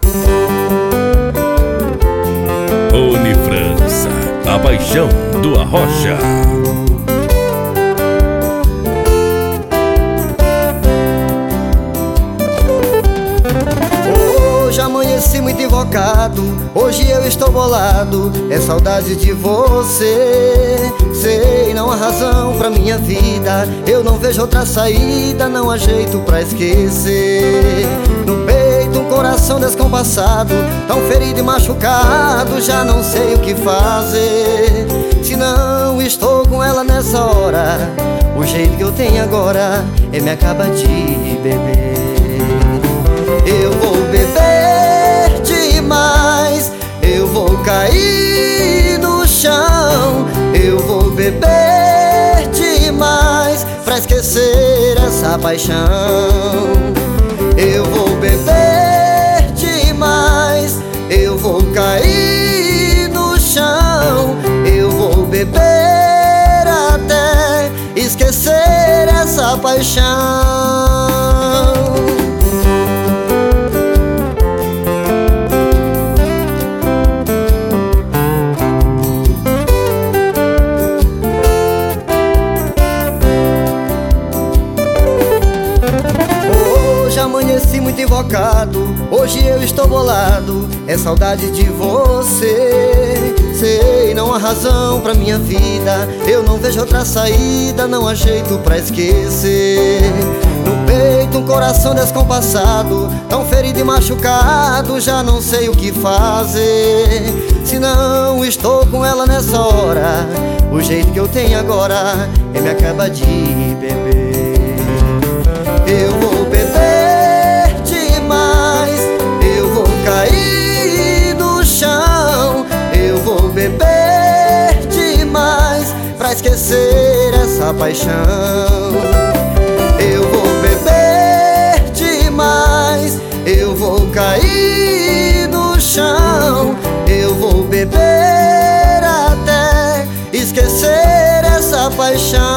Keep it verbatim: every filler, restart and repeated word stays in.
Unifrança, a paixão do Arrocha. Hoje amanheci muito invocado, hoje eu estou bolado, é saudade de você. Sei, não há razão pra minha vida, eu não vejo outra saída, não há jeito pra esquecer. No peito um coração descompassado, tão ferido e machucado, já não sei o que fazer. Se não estou com ela nessa hora, o jeito que eu tenho agora é me acaba de beber. Eu vou beber demais, eu vou cair no chão. Eu vou beber demais pra esquecer essa paixão. Eu vou beber demais, eu vou cair no chão. Eu vou beber até esquecer essa paixão. Amanheci muito invocado, hoje eu estou bolado, é saudade de você. Sei, não há razão pra minha vida, eu não vejo outra saída, não há jeito pra esquecer. No peito um coração descompassado, tão ferido e machucado, já não sei o que fazer. Se não estou com ela nessa hora, o jeito que eu tenho agora é me acaba de beber. Eu vou beber demais, eu vou cair no chão. Eu vou beber demais pra esquecer essa paixão. Eu vou beber demais, eu vou cair no chão. Eu vou beber até esquecer essa paixão.